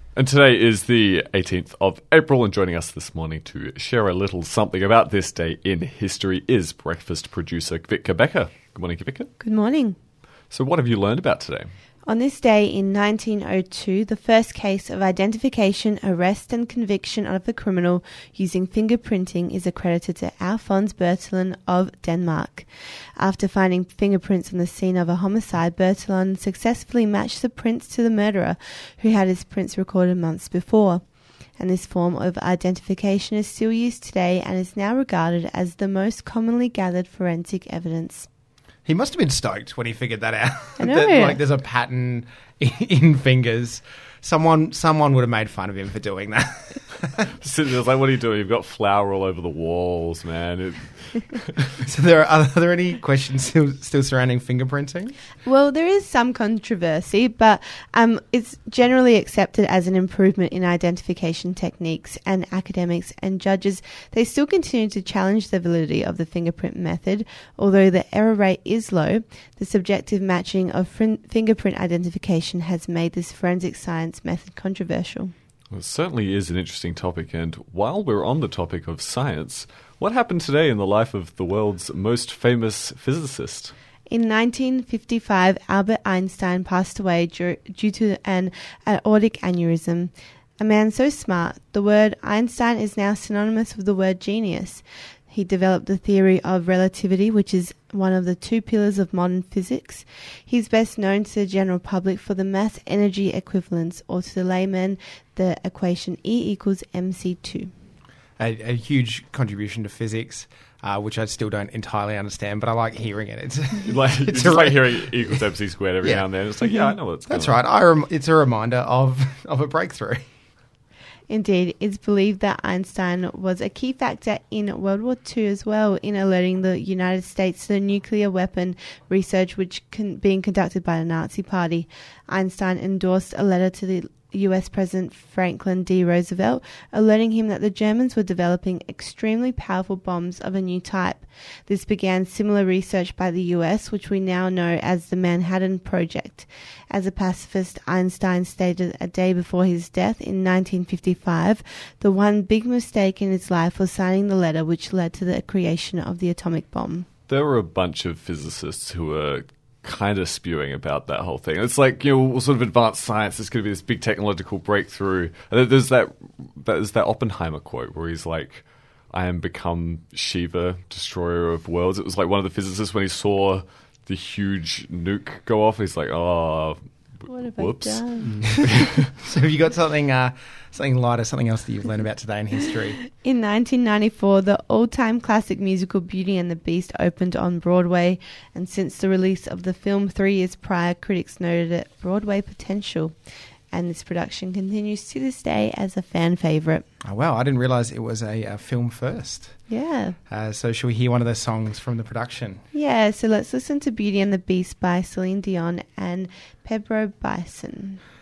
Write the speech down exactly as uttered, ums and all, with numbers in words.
And today is the eighteenth of April, and joining us this morning to share a little something about this day in history is breakfast producer Kvitka Becker. Good morning, Kvitka. Good morning. So what have you learned about today? On this day in nineteen oh two, the first case of identification, arrest and conviction of a criminal using fingerprinting is accredited to Alphonse Bertillon of Denmark. After finding fingerprints on the scene of a homicide, Bertillon successfully matched the prints to the murderer, who had his prints recorded months before. And this form of identification is still used today and is now regarded as the most commonly gathered forensic evidence. He must have been stoked when he figured that out. I know. that, like, there's a pattern in, in fingers. Someone, someone would have made fun of him for doing that. So it was like, what are you doing? You've got flour all over the walls, man. It... So there are, are there any questions still, still surrounding fingerprinting? Well, there is some controversy, but um, it's generally accepted as an improvement in identification techniques, and academics and judges, they still continue to challenge the validity of the fingerprint method. Although the error rate is low, the subjective matching of fin- fingerprint identification has made this forensic science method controversial. Well, it certainly is an interesting topic, and while we're on the topic of science, what happened today in the life of the world's most famous physicist? In nineteen fifty-five, Albert Einstein passed away due, due to an aortic aneurysm. A man so smart, the word Einstein is now synonymous with the word genius. He developed the theory of relativity, which is one of the two pillars of modern physics. He's best known to the general public for the mass energy equivalence, or to the layman, the equation E equals M C two. A, a huge contribution to physics, uh, which I still don't entirely understand, but I like hearing it. It's like, it's, it's just like hearing E equals M C squared every yeah. now and then. It's like, yeah, I know what's going That's on. right. I rem- it's a reminder of, of a breakthrough. Indeed, it's believed that Einstein was a key factor in World War Two as well, in alerting the United States to the nuclear weapon research which con- being conducted by the Nazi Party. Einstein endorsed a letter to the U S President Franklin D. Roosevelt, alerting him that the Germans were developing extremely powerful bombs of a new type. This began similar research by the U S, which we now know as the Manhattan Project. As a pacifist, Einstein stated a day before his death in nineteen fifty-five, the one big mistake in his life was signing the letter which led to the creation of the atomic bomb. There were a bunch of physicists who were kind of spewing about that whole thing. It's like, you know, sort of advanced science, it's going to be this big technological breakthrough. And there's that, there's that Oppenheimer quote where he's like, I am become Shiva, destroyer of worlds. It was like one of the physicists when he saw the huge nuke go off, he's like, oh, What have whoops. I done? So have you got something uh, something lighter, something else that you've learned about today in history? In nineteen ninety-four, the all-time classic musical Beauty and the Beast opened on Broadway, and since the release of the film three years prior, critics noted its Broadway potential. And this production continues to this day as a fan favourite. Oh, wow, I didn't realise it was a, a film first. Yeah. Uh, so shall we hear one of the songs from the production? Yeah, so let's listen to Beauty and the Beast by Celine Dion and Pedro Bison.